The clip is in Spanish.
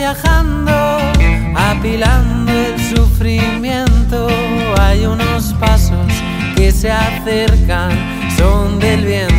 viajando, apilando el sufrimiento. Hay unos pasos que se acercan, son del viento.